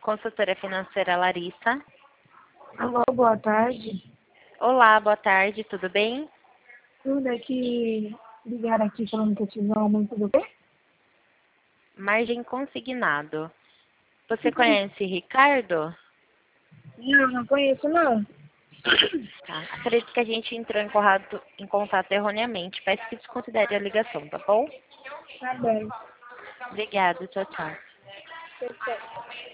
Consultora financeira Larissa. Alô, boa tarde. Olá, boa tarde, tudo bem? Tudo aqui, ligaram aqui falando que eu tive um aumento do quê? Margem consignado. Você conhece Ricardo? Não, não conheço não. Tá. Acredito que a gente entrou em contato erroneamente. Peço que desconsidere a ligação, tá bom? Tá bem. Obrigada, tchau, tchau. Perfeito.